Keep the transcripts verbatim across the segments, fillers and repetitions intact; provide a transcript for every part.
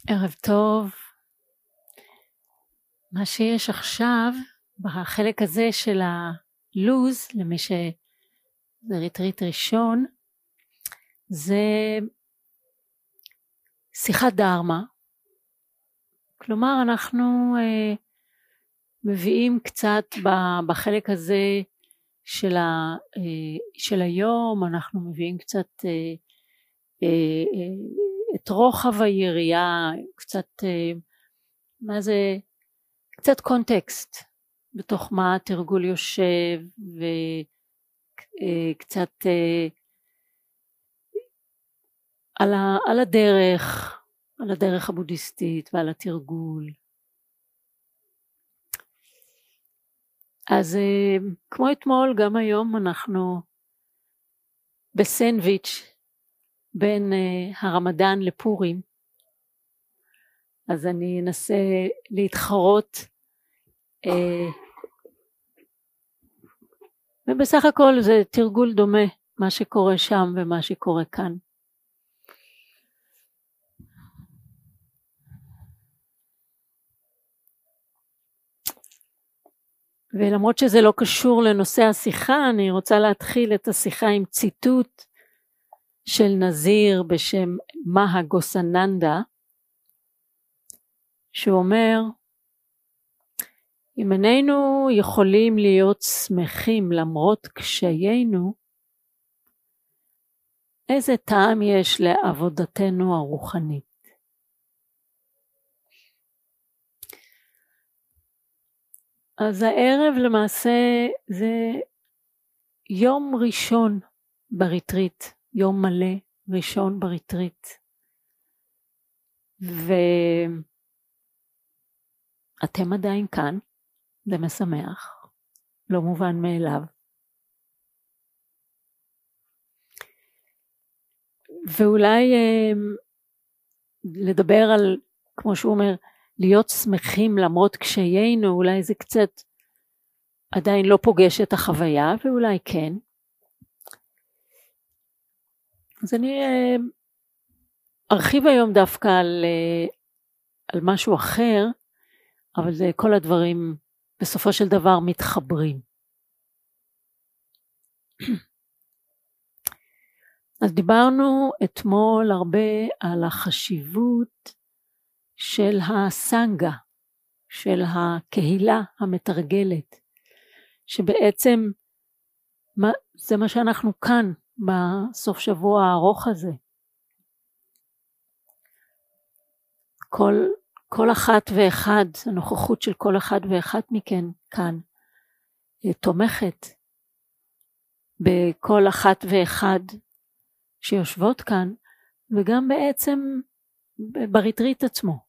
ערב טוב. מה שיש עכשיו בחלק הזה של הלוז, למי שזה ריטריט ראשון, זה שיחת דרמה. כלומר אנחנו אה, מביאים קצת בחלק הזה של, ה, אה, של היום, אנחנו מביאים קצת אה, אה, אה, את רוחב היריעה, קצת אה, מה זה, קצת קונטקסט בתוך מה התרגול יושב, וקצת אה, על, ה, על הדרך, על הדרך הבודהיסטית ועל התרגול. אז אה, כמו אתמול, גם היום אנחנו בסנדוויץ' בין אה, הרמדאן לפורים, אז אני אנסה להתחרות, אה, ובסך הכל זה תרגול דומה, מה שקורה שם ומה שקורה כאן. ולמרות שזה לא קשור לנושא השיחה, אני רוצה להתחיל את השיחה עם ציטוט של נזיר בשם מהה גוסננדה, שאומר, אם איננו יכולים להיות שמחים למרות קשיינו, איזה טעם יש לעבודתנו הרוחנית? אז הערב למעשה זה יום ראשון בריטריט, יום מלא ראשון בריטריט, ואתם עדיין כאן, זה משמח, לא מובן מאליו. ואולי אה, לדבר על, כמו שהוא אומר, להיות שמחים למרות קשיינו, אולי זה קצת עדיין לא פוגש את החוויה, ואולי כן. אז אני אה, ארחיב היום דווקא על, אה, על משהו אחר, אבל זה כל הדברים בסופו של דבר מתחברים. אז דיברנו אתמול הרבה על החשיבות של הסנגה, של הקהילה המתרגלת, שבעצם מה, זה מה שאנחנו כאן בסוף שבוע הארוך הזה. כל, כל אחת ואחד, הנוכחות של כל אחד ואחת מכן כאן, תומכת בכל אחת ואחד שיושבות כאן, וגם בעצם בריטריט עצמו.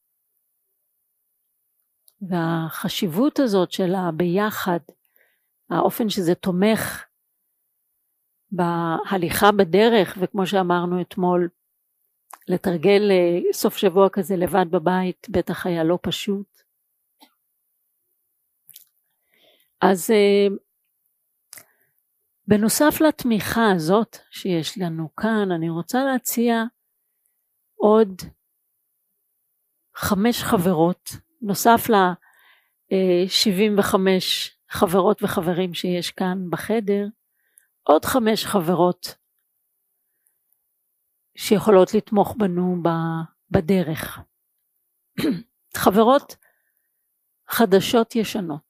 והחשיבות הזאת של הביחד, האופן שזה תומך בהליכה בדרך, וכמו שאמרנו אתמול, לתרגל סוף שבוע כזה לבד בבית, בטח היה לא פשוט. אז בנוסף לתמיכה הזאת שיש לנו כאן, אני רוצה להציע עוד חמש חברות, נוסף ל-שבעים וחמש חברות וחברים שיש כאן בחדר, עוד חמש חברות שיכולות לתמוך בנו בדרך. חברות חדשות ישנות.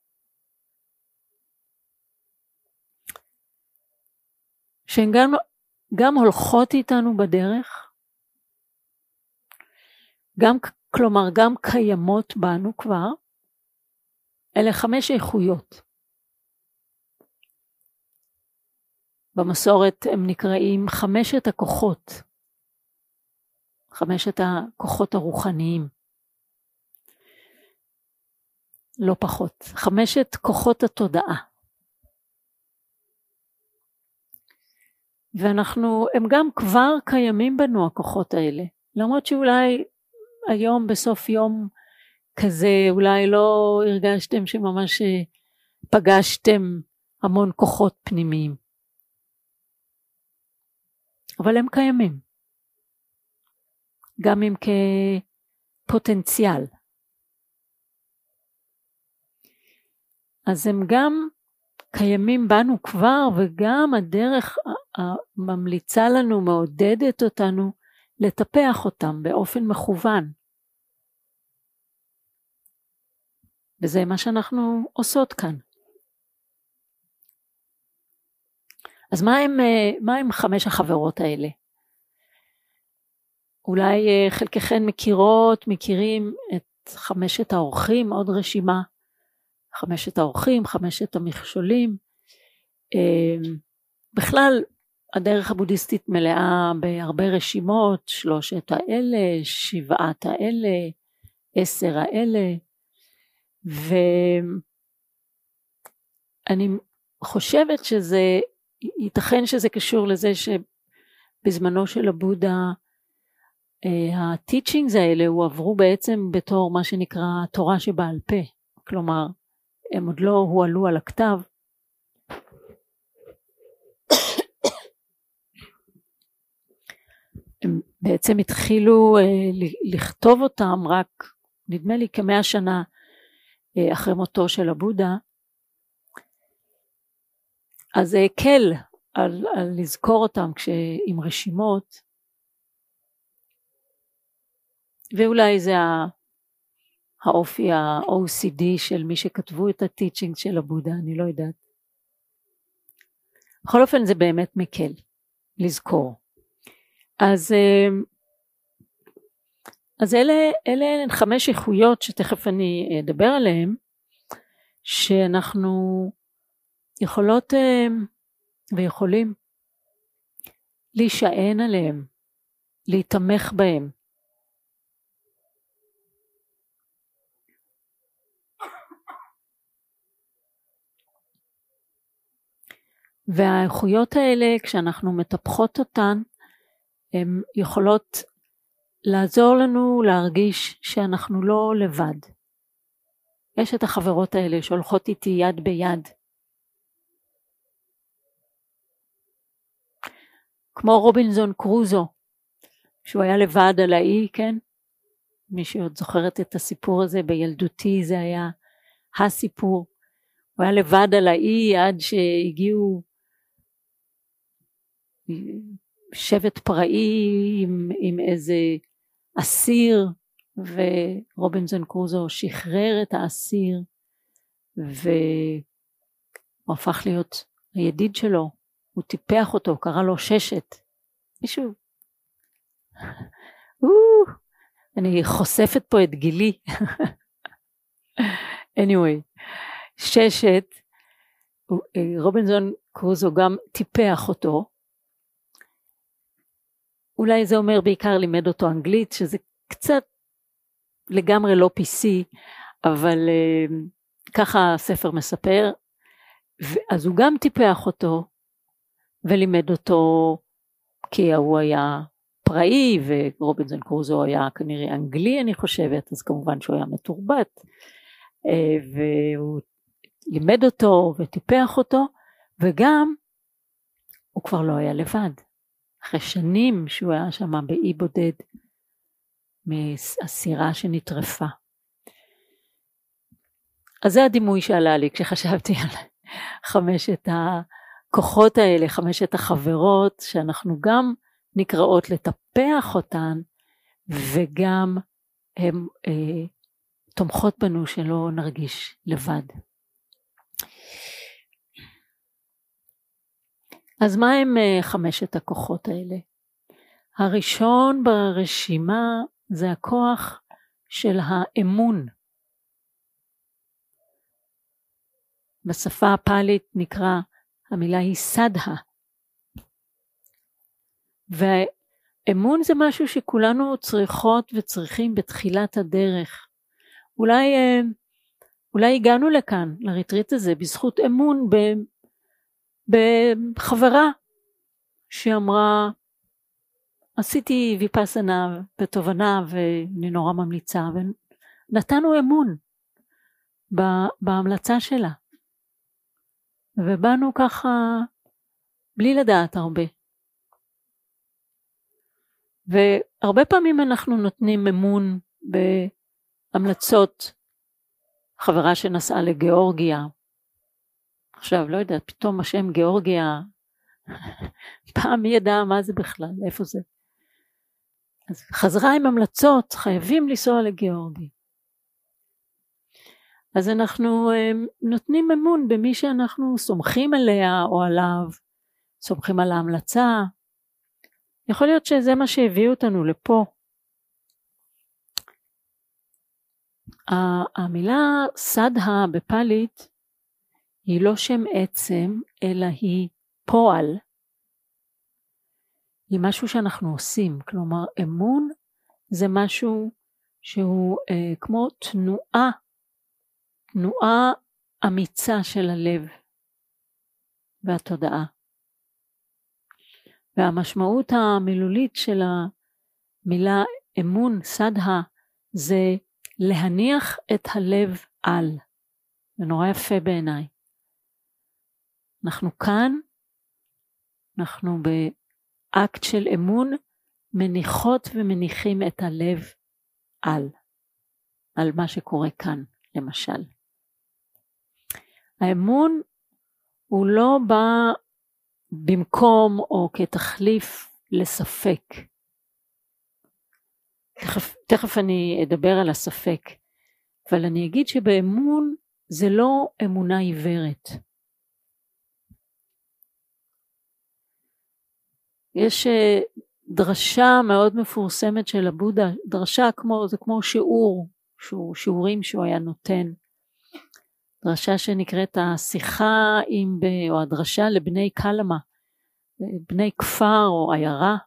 שהן גם, גם הולכות איתנו בדרך, גם, כלומר גם קיימות בנו כבר, אלה חמש איכויות. במסורת הם נקראים חמשת הכוחות, חמשת הכוחות הרוחניים, לא פחות, חמשת כוחות התודעה. ואנחנו, הם גם כבר קיימים בנו הכוחות האלה, למרות שאולי היום בסוף יום כזה, אולי לא הרגשתם שממש פגשתם המון כוחות פנימיים. אבל הם קיימים. גם אם פוטנציאל. אז הם גם קיימים בנו כבר, וגם הדרך הממליצה לנו, מעודדת אותנו, לטפח אותם באופן מכוון. וזה מה שאנחנו עושות כאן. אז מה הם, מה הם חמש החברות האלה? אולי חלקכן מכירות, מכירים את חמשת האורחים, עוד רשימה, חמשת האורחים, חמשת המכשולים. בכלל, הדרך הבודהיסטית מלאה בהרבה רשימות, שלושת האלה, שבעת האלה, עשר האלה, ואני חושבת שזה, ייתכן שזה קשור לזה שבזמנו של הבודה, הטיצ'ינגס האלה הועברו בעצם בתור מה שנקרא תורה שבעל פה, כלומר הם עוד לא הועלו על הכתב, הם בעצם התחילו לכתוב אותם רק נדמה לי כמאה שנה אחרי מותו של הבודה, אז זה הקל על, על לזכור אותם עם רשימות, ואולי זה האופי ה-או סי די של מי שכתבו את הטיצ'ינג של הבודה, אני לא יודעת. בכל אופן זה באמת מקל לזכור. אז, אז אלה, אלה הן חמש איכויות שתכף אני אדבר עליהן, שאנחנו יכולות ויכולים להישען עליהם, להתמך בהם. והאיכויות האלה, כשאנחנו מטפחות אותן, הן יכולות לעזור לנו להרגיש שאנחנו לא לבד. יש את החברות האלה שהולכות איתי יד ביד. כמו רובינזון קרוזו, שהוא היה לבד על האי, כן? מי שעוד זוכרת את הסיפור הזה בילדותי, זה היה הסיפור. הוא היה לבד על האי עד שהגיעו שבט פראי עם, עם איזה אסיר, ורובינזון קרוזו שחרר את האסיר, והוא הפך להיות הידיד שלו, הוא טיפח אותו, קרא לו ששת. מישהו? אני חושפת פה את גילי. anyway, ששת, רובינזון קרוזו גם טיפח אותו, אולי זה אומר בעיקר לימד אותו אנגלית, שזה קצת לגמרי לא פי סי, אבל uh, ככה הספר מספר, אז הוא גם טיפח אותו, ולימד אותו, כי הוא היה פראי, ורובינזון קרוזו היה כנראה אנגלי אני חושבת, אז כמובן שהוא היה מתורבת, uh, והוא לימד אותו וטיפח אותו, וגם הוא כבר לא היה לבד. אחרי שנים שהוא היה שם באי בודד, מהסירה שנטרפה. אז זה הדימוי שעלה לי כשחשבתי על חמשת הכוחות האלה, חמשת החברות, שאנחנו גם נקראות לטפח אותן, וגם הן אה, תומכות בנו שלא נרגיש לבד. אז מה הם חמשת הכוחות האלה? הראשון ברשימה זה הכוח של האמון. בשפה הפאלית נקרא, המילה היא סדהה. ואמון זה משהו שכולנו צריכות וצריכים בתחילת הדרך. אולי, אולי הגענו לכאן, לריטריט הזה, בזכות אמון ב... בחברה שאמרה, עשיתי ויפסנה בתובנה ואני נורא ממליצה, ונתנו אמון בהמלצה שלה, ובאנו ככה בלי לדעת הרבה. והרבה פעמים אנחנו נותנים אמון בהמלצות, חברה שנסעה לגיאורגיה, עכשיו לא יודעת, פתאום השם גיאורגיה, פעם מי ידע מה זה בכלל, איפה זה. אז חזרה עם המלצות, חייבים לנסוע לגיאורגיה. אז אנחנו נותנים אמון במי שאנחנו סומכים עליה או עליו, סומכים על ההמלצה. יכול להיות שזה מה שהביא אותנו לפה. המילה סדהה בפלית היא לא שם עצם, אלא היא פועל. היא משהו שאנחנו עושים, כלומר אמון זה משהו שהוא אה, כמו תנועה, תנועה אמיצה של הלב והתודעה. והמשמעות המילולית של המילה אמון, סדהה, זה להניח את הלב על. זה נורא יפה בעיניי. אנחנו כאן, אנחנו באקט של אמון, מניחות ומניחים את הלב על, על מה שקורה כאן, למשל. האמון הוא לא בא במקום או כתחליף לספק. תכף, תכף אני אדבר על הספק, אבל אני אגיד שבאמון זה לא אמונה עיוורת. יש דרשה מאוד מפורסמת של הבודה, דרשה כמו, זה כמו שיעור, שיעורים שהוא היה נותן, דרשה שנקראת השיחה עם, או הדרשה לבני קלמה, בני כפר או עיירה,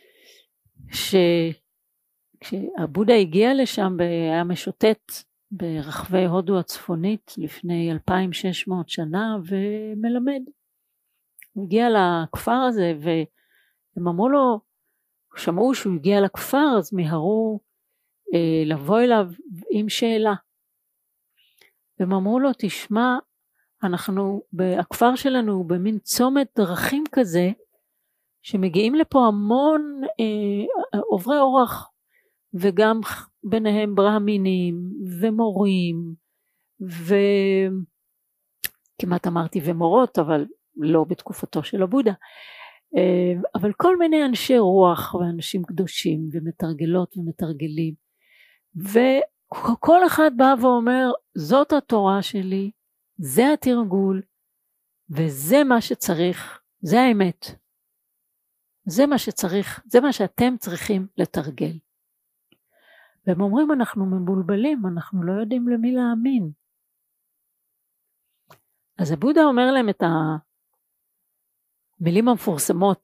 כשהבודה הגיע לשם, היה משוטט ברחבי הודו הצפונית לפני אלפיים ושש מאות שנה ומלמד. הוא הגיע לכפר הזה והם אמרו לו, שמעו שהוא הגיע לכפר, אז מיהרו אה, לבוא אליו עם שאלה. והם אמרו לו, תשמע, אנחנו, הכפר שלנו הוא במין צומת דרכים כזה, שמגיעים לפה המון אה, עוברי אורח, וגם ביניהם ברהמינים ומורים, וכמעט אמרתי ומורות, אבל לא בתקופתו של הבודה, אה, אבל כל מיני אנשי רוח ואנשים קדושים ומתרגלות ומתרגלים, וכל אחד בא ואומר, זאת התורה שלי, זה התרגול, וזה מה שצריך, זה האמת. זה מה שצריך, זה מה שאתם צריכים לתרגל. והם אומרים, אנחנו מבולבלים, אנחנו לא יודעים למי להאמין. אז הבודה אומר להם את המילים המפורסמות.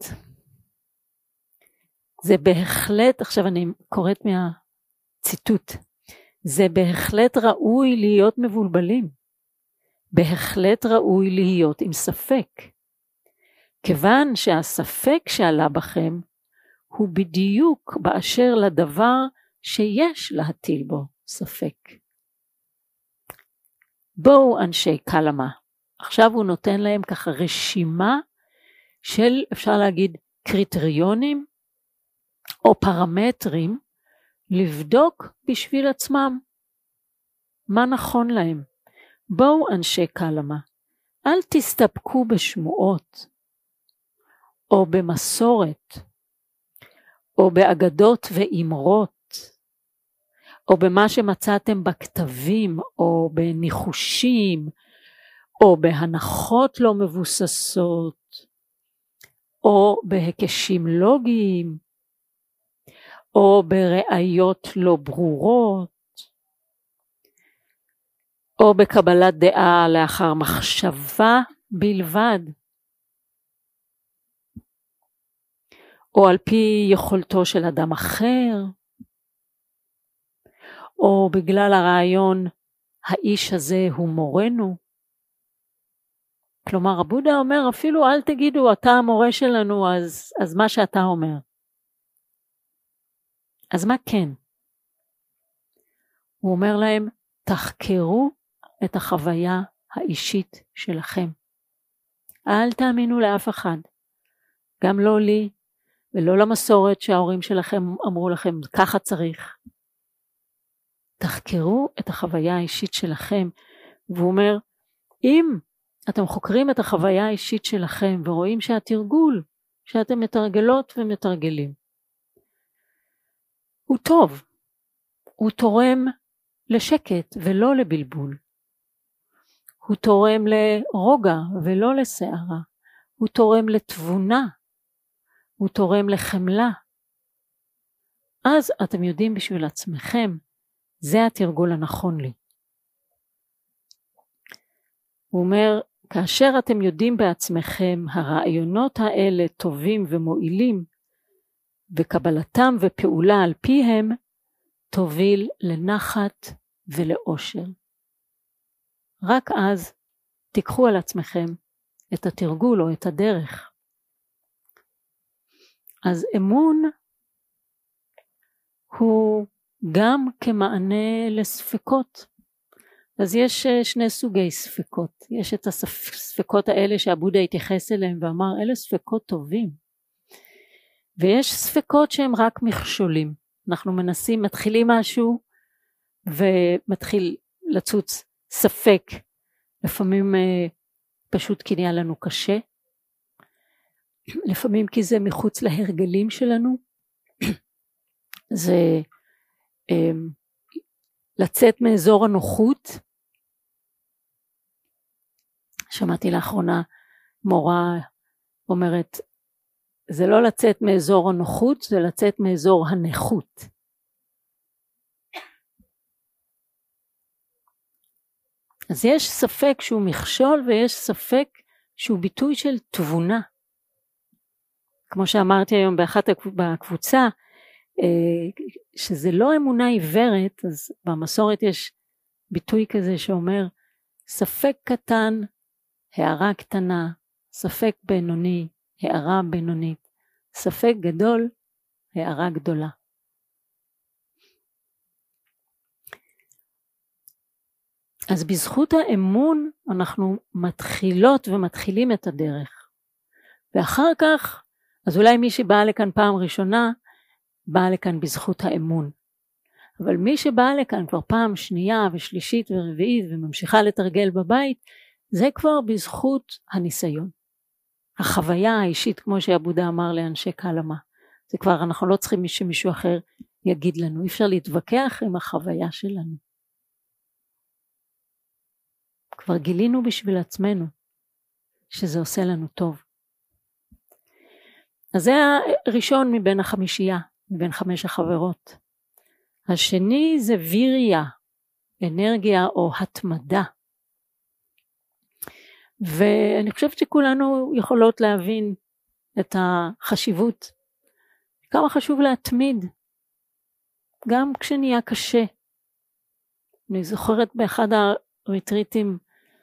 זה בהחלט, עכשיו אני קוראת מהציטוט, זה בהחלט ראוי להיות מבולבלים. בהחלט ראוי להיות עם ספק. כיוון שהספק שעלה בכם הוא בדיוק באשר לדבר שיש להטיל בו ספק. בואו אנשי קלמה, עכשיו הוא נותן להם ככה רשימה של, אפשר להגיד, קריטריונים או פרמטרים לבדוק בשביל עצמם מה נכון להם. בואו אנשי קלמה, אל תסתפקו בשמועות או במסורת או באגדות ואמרות או במה שמצאתם בכתבים או בניחושים או בהנחות לא מבוססות או בהיקשים לוגיים או בראיות לא ברורות או בקבלת דעה לאחר מחשבה בלבד, או על פי יכולתו של אדם אחר, או בגלל הרעיון האיש הזה הוא מורנו. כלומר הבודה אומר, אפילו אל תגידו אתה המורה שלנו, אז, אז מה שאתה אומר. אז מה כן? הוא אומר להם, תחקרו את החוויה האישית שלכם. אל תאמינו לאף אחד, גם לא לי ולא למסורת שההורים שלכם אמרו לכם, ככה צריך. תחקרו את החוויה האישית שלכם. והוא אומר, אם אתם חוקרים את החוויה האישית שלכם ורואים שהתרגול שאתם מתרגלות ומתרגלים הוא טוב, הוא תורם לשקט ולא לבלבול, הוא תורם לרוגע ולא לסערה, הוא תורם לתבונה, הוא תורם לחמלה, אז אתם יודעים בשביל עצמכם, זה התרגול הנכון לי. הוא אומר, כאשר אתם יודעים בעצמכם, הרעיונות האלה טובים ומועילים, וקבלתם ופעולה על פיהם, תוביל לנחת ולאושר. רק אז תיקחו על עצמכם את התרגול או את הדרך. אז אמון הוא גם כמענה לספקות. אז יש שני סוגי ספקות. יש את הספקות האלה שהבודה התייחס אליהם ואמר, אלה ספקות טובים. ויש ספקות שהם רק מכשולים. אנחנו מנסים, מתחילים משהו ומתחיל לצוץ ספק. לפעמים פשוט כי נהיה לנו קשה. לפעמים כי זה מחוץ להרגלים שלנו. זה לצאת מאזור הנוחות. שמעתי לאחרונה מורה אומרת, זה לא לצאת מאזור הנוחות, זה לצאת מאזור הנכות. אז יש ספק שהוא מכשול ויש ספק שהוא ביטוי של תבונה. כמו שאמרתי היום באחת בקבוצה, שזה לא אמונה עיוורת, אז במסורת יש ביטוי כזה שאומר, ספק קטן, הערה קטנה, ספק בינוני, הערה בינונית, ספק גדול, הערה גדולה. אז בזכות האמון אנחנו מתחילות ומתחילים את הדרך. ואחר כך, אז אולי מי שבא לכאן פעם ראשונה, בא לכאן בזכות האמון. אבל מי שבא לכאן כבר פעם שנייה ושלישית ורביעית וממשיכה לתרגל בבית, זה כבר בזכות הניסיון. החוויה האישית, כמו שהבודה אמר לאנשי קלמה. זה כבר, אנחנו לא צריכים שמישהו אחר יגיד לנו. אי אפשר להתווכח עם החוויה שלנו. כבר גילינו בשביל עצמנו שזה עושה לנו טוב. אז זה הראשון מבין החמישייה, מבין חמש החברות. השני זה ויריה, אנרגיה או התמדה. ואני חושבת שכולנו יכולות להבין את החשיבות. כמה חשוב להתמיד, גם כשנהיה קשה. אני זוכרת באחד הריטריטים,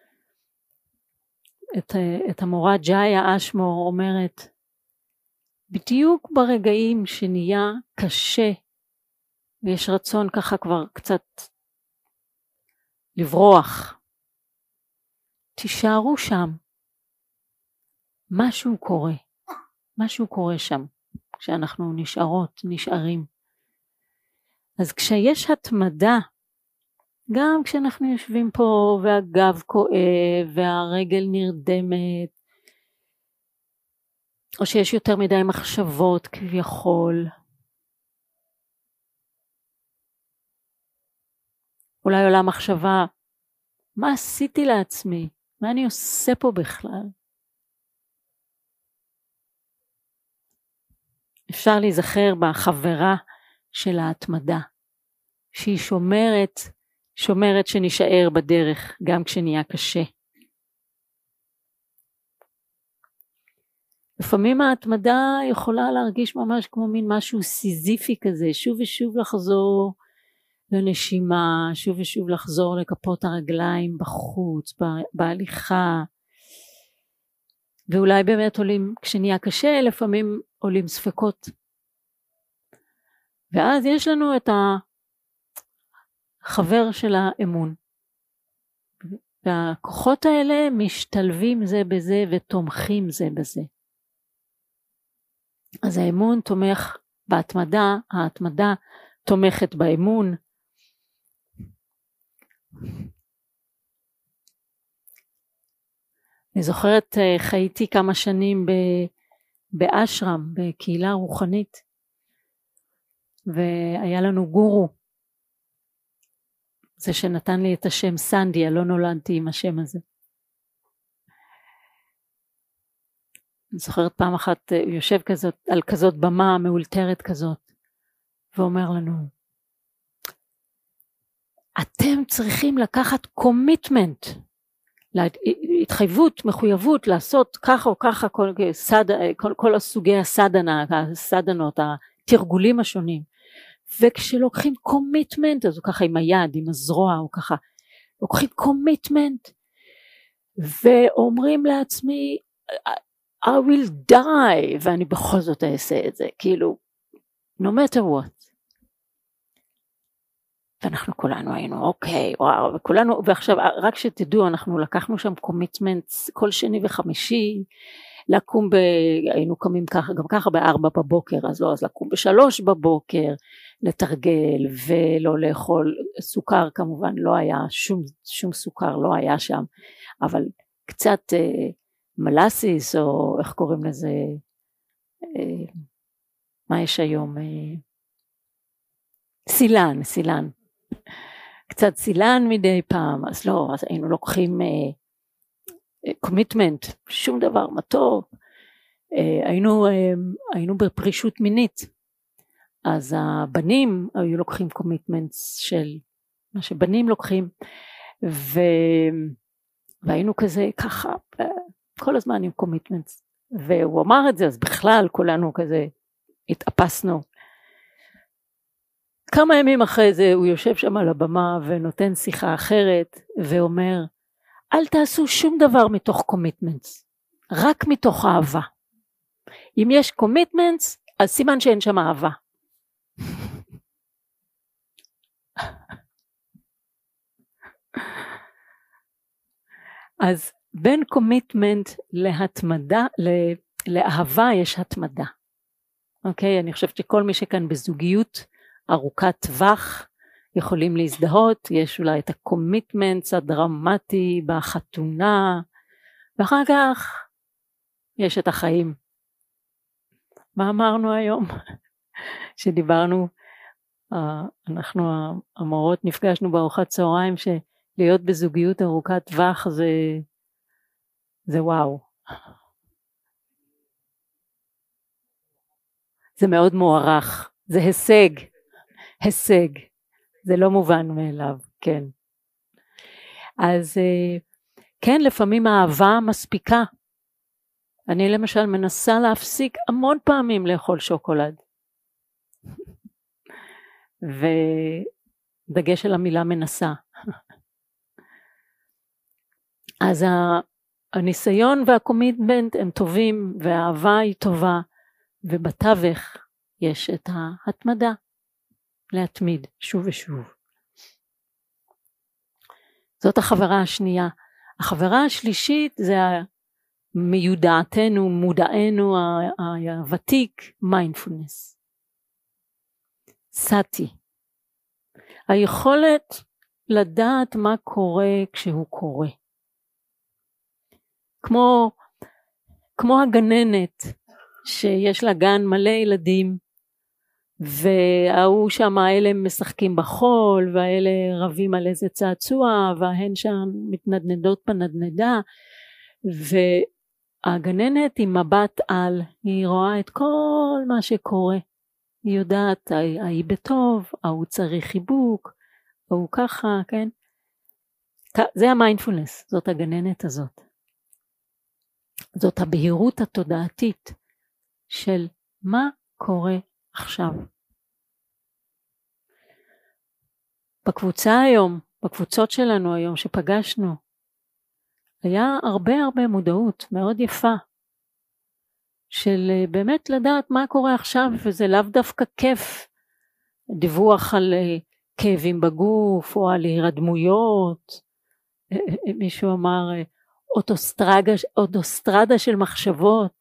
את, את המורה ג'איה אשמור אומרת, בדיוק ברגעים שנהיה קשה, ויש רצון ככה כבר קצת לברוח, תישארו שם, משהו קורה, משהו קורה שם, כשאנחנו נשארות, נשארים. אז כשיש התמדה, גם כשאנחנו יושבים פה והגב כואב והרגל נרדמת, או שיש יותר מדי מחשבות כביכול, אולי עולה מחשבה, מה עשיתי לעצמי? מה אני עושה פה בכלל? אפשר להיזכר בחברה של ההתמדה, שהיא שומרת, שומרת שנשאר בדרך גם כשנהיה קשה. לפעמים ההתמדה יכולה להרגיש ממש כמו מין משהו סיזיפי כזה, שוב ושוב לחזור לנשימה, שוב ושוב לחזור לכפות הרגליים בחוץ, בהליכה, ואולי באמת עולים, כשנהיה קשה, לפעמים עולים ספקות. ואז יש לנו את החבר של האמון. והכוחות האלה משתלבים זה בזה ותומכים זה בזה. אז האמון תומך בהתמדה, ההתמדה תומכת באמון, אני זוכרת, חייתי כמה שנים באשרם, בקהילה רוחנית, והיה לנו גורו, זה שנתן לי את השם סנדיה, לא נולדתי עם השם הזה. אני זוכרת פעם אחת, הוא יושב כזאת, על כזאת במה מאולתרת כזאת, ואומר לנו, אתם צריכים לקחת קומיטמנט, התחייבות, מחויבות, לעשות ככה או ככה, כל, סד, כל, כל הסוגי הסדנה, הסדנות, התרגולים השונים, וכשלוקחים קומיטמנט, אז הוא ככה עם היד, עם הזרוע, הוא ככה, לוקחים קומיטמנט, ואומרים לעצמי, I will die, ואני בכל זאת אעשה את זה, כאילו, no matter what. ואנחנו כולנו היינו, אוקיי, וואו, וכולנו, ועכשיו, רק שתדעו, אנחנו לקחנו שם קומיטמנטס, כל שני וחמישי, לקום ב... היינו קמים ככה, גם ככה בארבע בבוקר, אז לא, אז לקום בשלוש בבוקר, לתרגל, ולא לאכול, סוכר כמובן, לא היה, שום, שום סוכר לא היה שם, אבל קצת אה, מלאסיס, או איך קוראים לזה, אה, מה יש היום, אה, סילן, סילן, קצת סילן מדי פעם, אז לא, אז היינו לוקחים קומיטמנט, uh, שום דבר, מתוק, uh, היינו, uh, היינו בפרישות מינית, אז הבנים היו לוקחים קומיטמנט של מה שבנים לוקחים, ו... והיינו כזה ככה, כל הזמן עם קומיטמנט, והוא אמר את זה, אז בכלל כולנו כזה התאפסנו, כמה ימים אחרי זה הוא יושב שם על הבמה ונותן שיחה אחרת ואומר, אל תעשו שום דבר מתוך קומיטמנטס, רק מתוך אהבה. אם יש קומיטמנטס, אז סימן שאין שם אהבה. אז בין קומיטמנט להתמדה, לאהבה יש התמדה. אוקיי, אני חושבת שכל מי שכאן בזוגיות, ארוכת טווח, יכולים להזדהות, יש אולי את הקומיטמנט הדרמטי בחתונה, ואחר כך יש את החיים. מה אמרנו היום? שדיברנו, אנחנו המורות נפגשנו בארוחת צהריים, שלהיות בזוגיות ארוכת טווח זה, זה וואו. זה מאוד מוערך, זה הישג. הישג, זה לא מובן מאליו, כן. אז כן, לפעמים האהבה מספיקה. אני למשל מנסה להפסיק המון פעמים לאכול שוקולד. ודגש על המילה מנסה. אז הניסיון והקומיטמנט הם טובים, והאהבה היא טובה, ובתווך יש את ההתמדה. להתמיד שוב ושוב. זאת החברה השנייה. החברה השלישית זה מיודעתנו, מודענו הוותיק, מיינדפולנס. סאטי. היכולת לדעת מה קורה כשהוא קורה. כמו, כמו הגננת שיש לה גן מלא ילדים, והוא שם האלה משחקים בחול, והאלה רבים על איזה צעצוע, וההן שם מתנדנדות בנדנדה, והגננת עם מבט על, היא רואה את כל מה שקורה, היא יודעת, ההיא בטוב, ההוא צריך חיבוק, ההוא ככה, כן? זה המיינדפולנס, זאת הגננת הזאת. זאת הבהירות התודעתית של מה קורה עכשיו. בקבוצה היום, בקבוצות שלנו היום שפגשנו, היה הרבה הרבה מודעות מאוד יפה, של באמת לדעת מה קורה עכשיו, וזה לאו דווקא כיף, דיווח על כאבים בגוף, או על הרדמויות, מישהו אמר, אוטוסטרדה, אוטוסטרדה של מחשבות,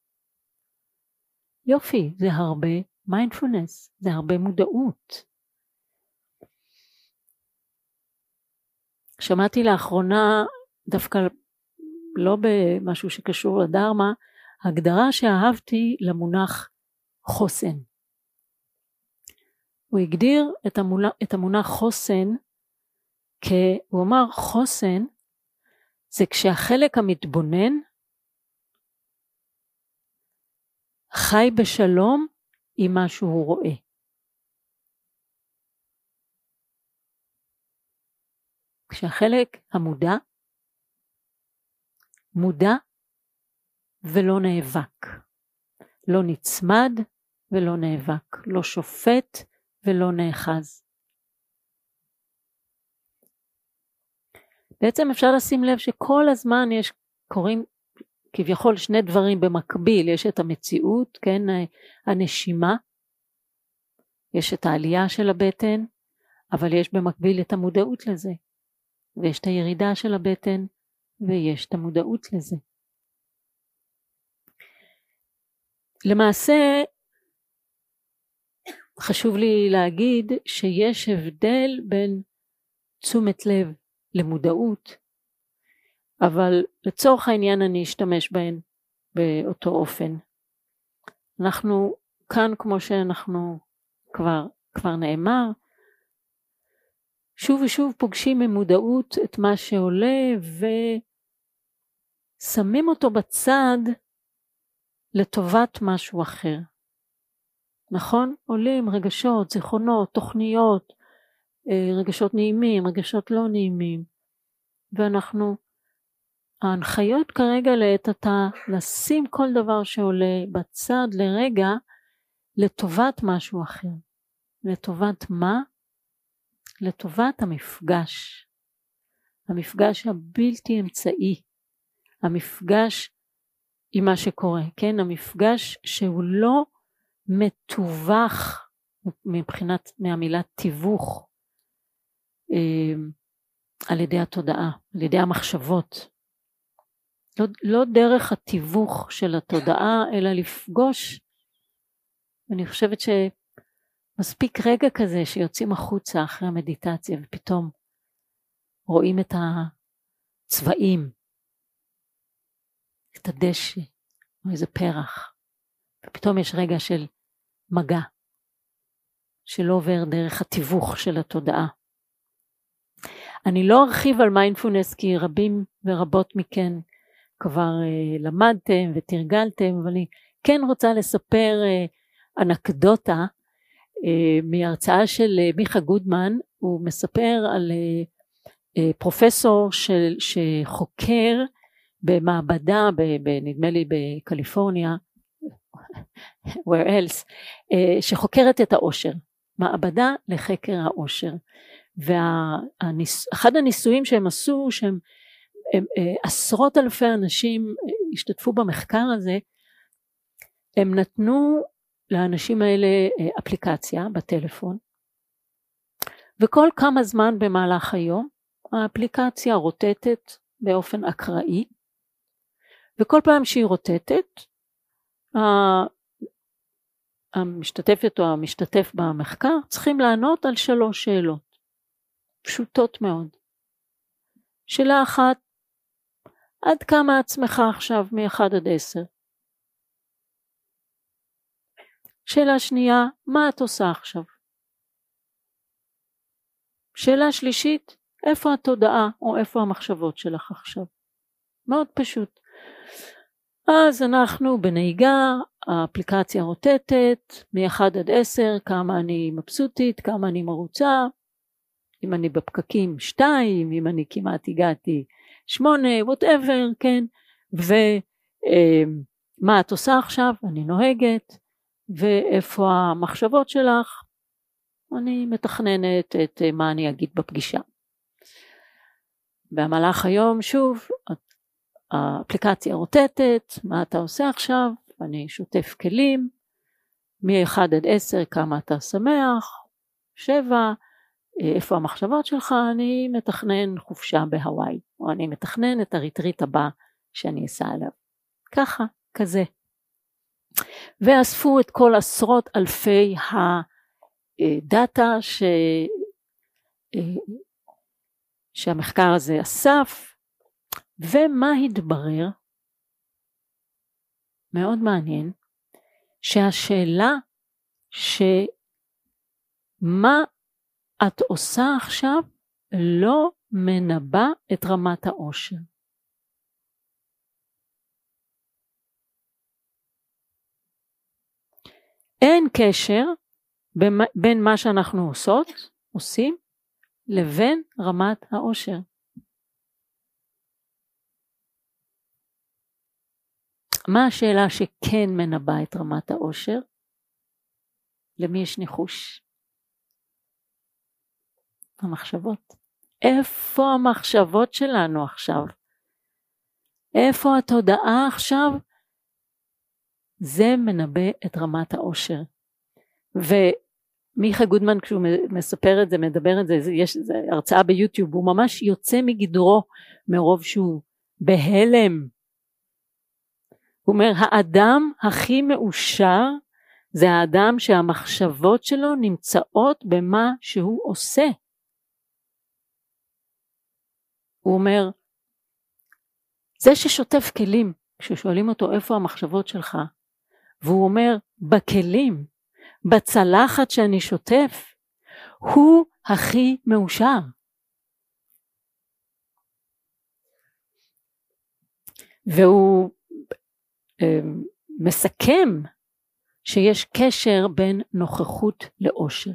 יופי, זה הרבה מיינדפולנס, זה הרבה מודעות. שמעתי לאחרונה, דווקא לא במשהו שקשור לדרמה, הגדרה שאהבתי למונח חוסן. הוא הגדיר את המונח, את המונח חוסן, כי הוא אמר חוסן זה כשהחלק המתבונן חי בשלום עם מה שהוא רואה. כשהחלק המודע מודע ולא נאבק, לא נצמד ולא נאבק, לא שופט ולא נאחז. בעצם אפשר לשים לב שכל הזמן יש קוראים כביכול שני דברים במקביל, יש את המציאות, כן, הנשימה, יש את העלייה של הבטן, אבל יש במקביל את המודעות לזה, ויש את הירידה של הבטן, ויש את המודעות לזה. למעשה, חשוב לי להגיד שיש הבדל בין תשומת לב למודעות, אבל לצורך העניין אני אשתמש בהן באותו אופן. אנחנו כאן, כמו שאנחנו כבר, כבר נאמר, שוב ושוב פוגשים ממודעות את מה שעולה ושמים אותו בצד לטובת משהו אחר. נכון? עולים רגשות, זיכרונות, תוכניות, רגשות נעימים, רגשות לא נעימים, ואנחנו, ההנחיות כרגע לעת עתה, לשים כל דבר שעולה בצד לרגע, לטובת משהו אחר. לטובת מה? לטובת המפגש. המפגש הבלתי אמצעי. המפגש עם מה שקורה, כן? המפגש שהוא לא מתווך מבחינת מהמילה תיווך אה, על ידי התודעה, על ידי המחשבות. לא, לא דרך התיווך של התודעה, אלא לפגוש. אני חושבת שמספיק רגע כזה שיוצאים החוצה אחרי המדיטציה ופתאום רואים את הצבעים, את הדשא, או איזה פרח, ופתאום יש רגע של מגע, שלא עובר דרך התיווך של התודעה. אני לא ארחיב על מיינדפולנס כי רבים ורבות מכן כבר uh, למדתם ותרגלתם, אבל אני כן רוצה לספר uh, אנקדוטה uh, מהרצאה של uh, מיכה גודמן. הוא מספר על uh, uh, פרופסור של, שחוקר במעבדה, ב, ב, נדמה לי בקליפורניה, where else, uh, שחוקרת את האושר, מעבדה לחקר האושר. ואחד הניסויים שהם עשו, שהם הם, עשרות אלפי אנשים השתתפו במחקר הזה, הם נתנו לאנשים האלה אפליקציה בטלפון, וכל כמה זמן במהלך היום האפליקציה רוטטת באופן אקראי, וכל פעם שהיא רוטטת המשתתפת או המשתתף במחקר צריכים לענות על שלוש שאלות פשוטות מאוד. שאלה אחת, עד כמה עצמך עכשיו מ-אחד עד עשר? שאלה שנייה, מה את עושה עכשיו? שאלה שלישית, איפה התודעה או איפה המחשבות שלך עכשיו? מאוד פשוט. אז אנחנו בנהיגה, האפליקציה רוטטת, מ-אחד עד עשר, כמה אני מבסוטית, כמה אני מרוצה, אם אני בפקקים שתיים, אם אני כמעט הגעתי שמונה, whatever, כן, ומה את עושה עכשיו? אני נוהגת, ואיפה המחשבות שלך? אני מתכננת את מה אני אגיד בפגישה. במהלך היום שוב, האפליקציה רוטטת, מה אתה עושה עכשיו? אני שוטף כלים, מ-אחד עד עשר כמה אתה שמח, שבע, איפה המחשבות שלך? אני מתכנן חופשה בהוואי, או אני מתכנן את הריטריט הבא שאני אסע עליו. ככה, כזה. ואספו את כל עשרות אלפי הדאטה ש... שהמחקר הזה אסף, ומה התברר? מאוד מעניין, שהשאלה שמה את עושה עכשיו לא מנבא את רמת העושר. אין קשר בין מה שאנחנו עושות, עושים, לבין רמת העושר. מה השאלה שכן מנבא את רמת העושר? למי יש ניחוש? המחשבות. איפה המחשבות שלנו עכשיו? איפה התודעה עכשיו? זה מנבא את רמת העושר. ומיכה גודמן כשהוא מספר את זה, מדבר את זה, יש זה הרצאה ביוטיוב, הוא ממש יוצא מגדרו מרוב שהוא בהלם. הוא אומר, האדם הכי מאושר זה האדם שהמחשבות שלו נמצאות במה שהוא עושה. הוא אומר, זה ששוטף כלים, כששואלים אותו איפה המחשבות שלך, והוא אומר, בכלים, בצלחת שאני שוטף, הוא הכי מאושר. והוא אה, מסכם שיש קשר בין נוכחות לאושר.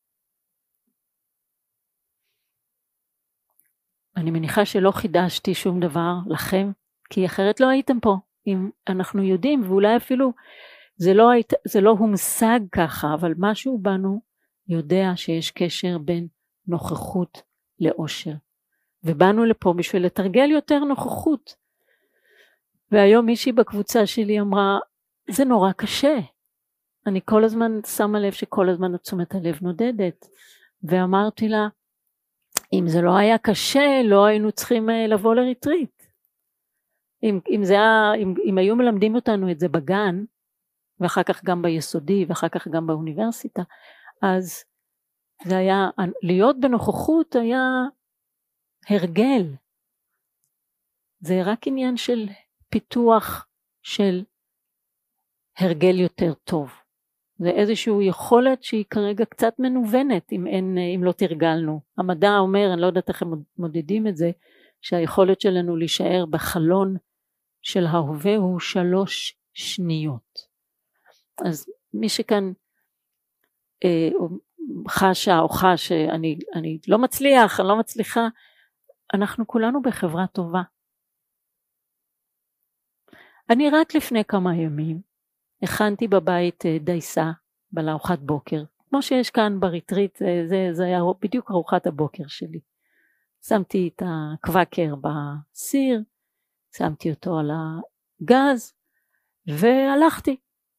אני מניחה שלא חידשתי שום דבר לכם, כי אחרת לא הייתם פה. אם אנחנו יודעים, ואולי אפילו זה לא, היית, זה לא הומשג ככה, אבל משהו בנו יודע שיש קשר בין נוכחות לאושר. ובאנו לפה בשביל לתרגל יותר נוכחות. והיום מישהי בקבוצה שלי אמרה, זה נורא קשה. אני כל הזמן שמה לב שכל הזמן תשומת הלב נודדת. ואמרתי לה, אם זה לא היה קשה, לא היינו צריכים לבוא לריטריט. אם, אם, זה היה, אם, אם היו מלמדים אותנו את זה בגן, ואחר כך גם ביסודי, ואחר כך גם באוניברסיטה, אז זה היה, להיות בנוכחות היה הרגל. זה רק עניין של פיתוח של הרגל יותר טוב. זה איזושהי יכולת שהיא כרגע קצת מנוונת אם, אין, אם לא תרגלנו. המדע אומר, אני לא יודעת איך הם מודדים את זה, שהיכולת שלנו להישאר בחלון של ההווה הוא שלוש שניות. אז מי שכאן אה, חשה או חש שאני אני לא מצליח, אני לא מצליחה, אנחנו כולנו בחברה טובה. אני רק לפני כמה ימים הכנתי בבית דייסה לארוחת בוקר, כמו שיש כאן בריטריט, זה, זה היה בדיוק ארוחת הבוקר שלי. שמתי את הקוואקר בסיר, שמתי אותו על הגז והלכתי.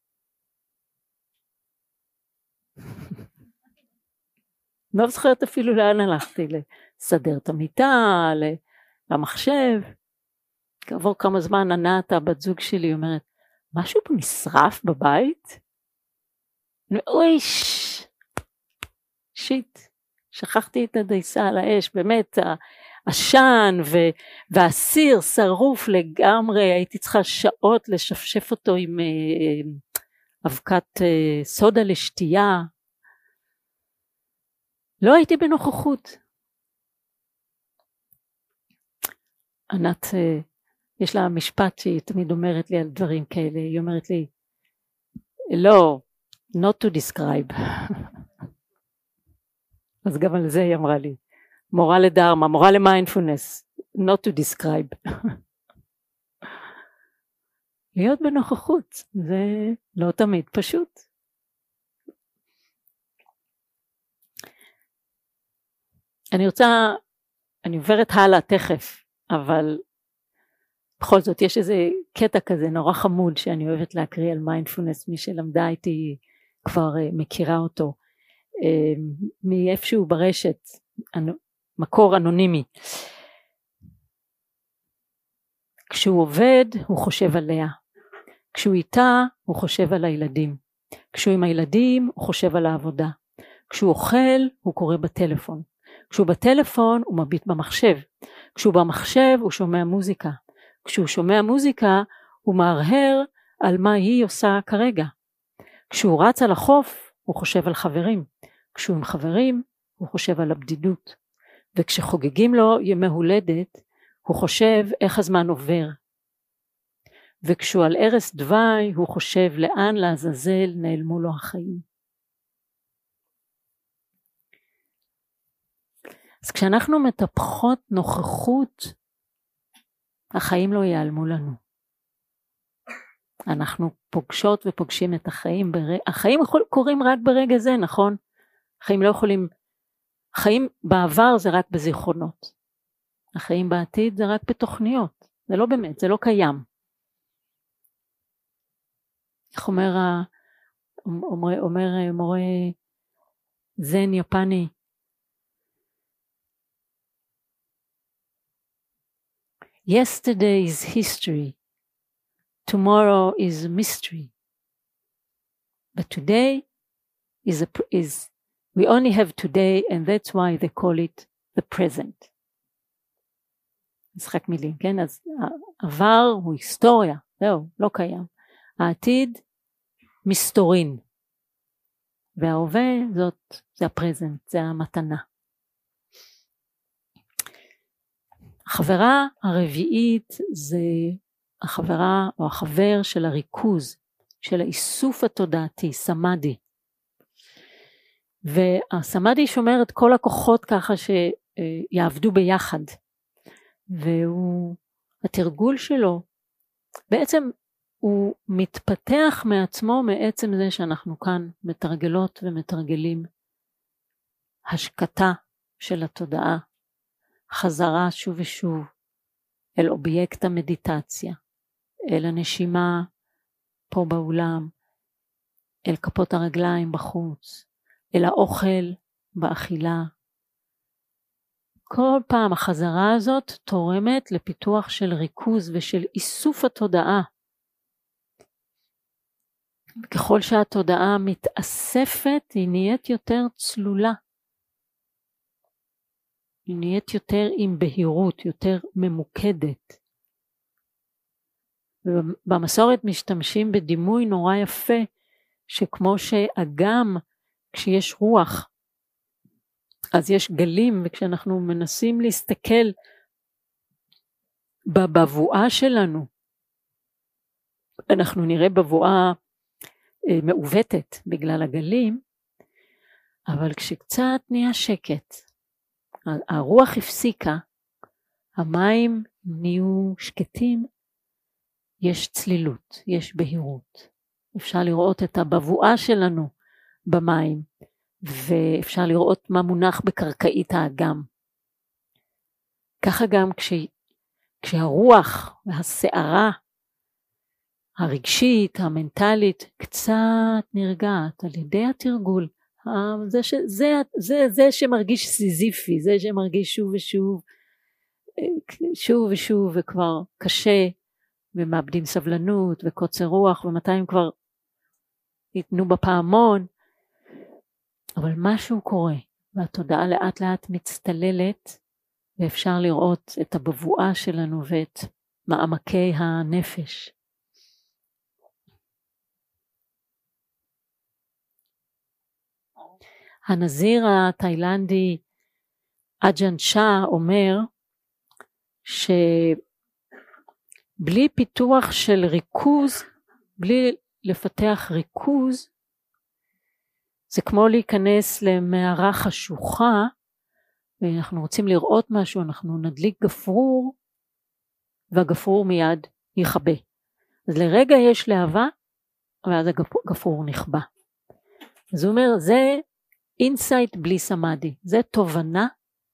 לא זוכרת אפילו לאן הלכתי, לסדר את המיטה, למחשב. כעבור כמה זמן ענת הבת זוג שלי אומרת, משהו פה נשרף בבית? אוי, שיט, שכחתי את הדייסה על האש, באמת, העשן והסיר שרוף לגמרי, הייתי צריכה שעות לשפשף אותו עם אבקת סודה לשתייה. לא הייתי בנוכחות. ענת, יש לה משפט שהיא תמיד אומרת לי על דברים כאלה, היא אומרת לי, לא, not to describe. אז גם על זה היא אמרה לי, מורה לדרמה, מורה למיינדפולנס, not to describe. להיות בנוכחות, זה לא תמיד פשוט. אני רוצה, אני עוברת הלאה תכף, אבל בכל זאת יש איזה קטע כזה נורא חמוד שאני אוהבת להקריא על מיינדפולנס, מי שלמדה איתי כבר מכירה אותו, מאיפשהו ברשת, מקור אנונימי. כשהוא עובד הוא חושב עליה, כשהוא איתה הוא חושב על הילדים, כשהוא עם הילדים הוא חושב על העבודה, כשהוא אוכל הוא קורא בטלפון, כשהוא בטלפון הוא מביט במחשב, כשהוא במחשב הוא שומע מוזיקה, כשהוא שומע מוזיקה הוא מהרהר על מה היא עושה כרגע, כשהוא רץ על החוף הוא חושב על חברים, כשהוא עם חברים הוא חושב על הבדידות, וכשחוגגים לו ימי הולדת הוא חושב איך הזמן עובר, וכשהוא על ערש דווי הוא חושב לאן לעזאזל נעלמו לו החיים. אז כשאנחנו מטפחות נוכחות, החיים לא ייעלמו לנו. אנחנו פוגשות ופוגשים את החיים, בר... החיים יכול... קורים רק ברגע זה, נכון? החיים לא יכולים, החיים בעבר זה רק בזיכרונות, החיים בעתיד זה רק בתוכניות, זה לא באמת, זה לא קיים. איך אומר, אומר, אומר מורה זן יפני, Yesterday is history, tomorrow is mystery, but today is, a, is we only have today, and that's why they call it the present. משחק מילים, כן? אז העבר הוא היסטוריה, זהו, לא קיים. העתיד מסתורין, וההווה זאת, זה הפרזנט, זה המתנה. החברה הרביעית זה החברה או החבר של הריכוז, של האיסוף התודעתי, סמאדי. והסמאדי שומר את כל הכוחות ככה שיעבדו ביחד. והוא, התרגול שלו, בעצם הוא מתפתח מעצמו מעצם זה שאנחנו כאן מתרגלות ומתרגלים השקטה של התודעה, חזרה שוב ושוב אל אובייקט המדיטציה, אל הנשימה פה באולם, אל כפות הרגליים בחוץ, אל האוכל באכילה. כל פעם החזרה הזאת תורמת לפיתוח של ריכוז ושל איסוף התודעה. ככל שהתודעה מתאספת היא נהיית יותר צלולה. היא נהיית יותר עם בהירות, יותר ממוקדת. ובמסורת משתמשים בדימוי נורא יפה, שכמו שאגם, כשיש רוח, אז יש גלים, וכשאנחנו מנסים להסתכל בבבואה שלנו, אנחנו נראה בבואה מעוותת בגלל הגלים, אבל כשקצת נהיה שקט, הרוח הפסיקה, המים נהיו שקטים, יש צלילות, יש בהירות. אפשר לראות את הבבואה שלנו במים, ואפשר לראות מה מונח בקרקעית האגם. ככה גם כש, כשהרוח והשערה הרגשית, המנטלית, קצת נרגעת על ידי התרגול, זה, ש, זה, זה, זה שמרגיש סיזיפי, זה שמרגיש שוב ושוב, שוב ושוב וכבר קשה, ומאבדים סבלנות וקוצר רוח, ומתי הם כבר ייתנו בפעמון, אבל משהו קורה, והתודעה לאט לאט מצטללת, ואפשר לראות את הבבואה שלנו ואת מעמקי הנפש. הנזיר התאילנדי אג'ן שאה אומר שבלי פיתוח של ריכוז, בלי לפתח ריכוז, זה כמו להיכנס למערה חשוכה, ואנחנו רוצים לראות משהו, אנחנו נדליק גפרור, והגפרור מיד יכבה. אז לרגע יש להבה, ואז הגפרור נכבה. אז הוא אומר, זה אינסייט בלי סמאדי, זה תובנה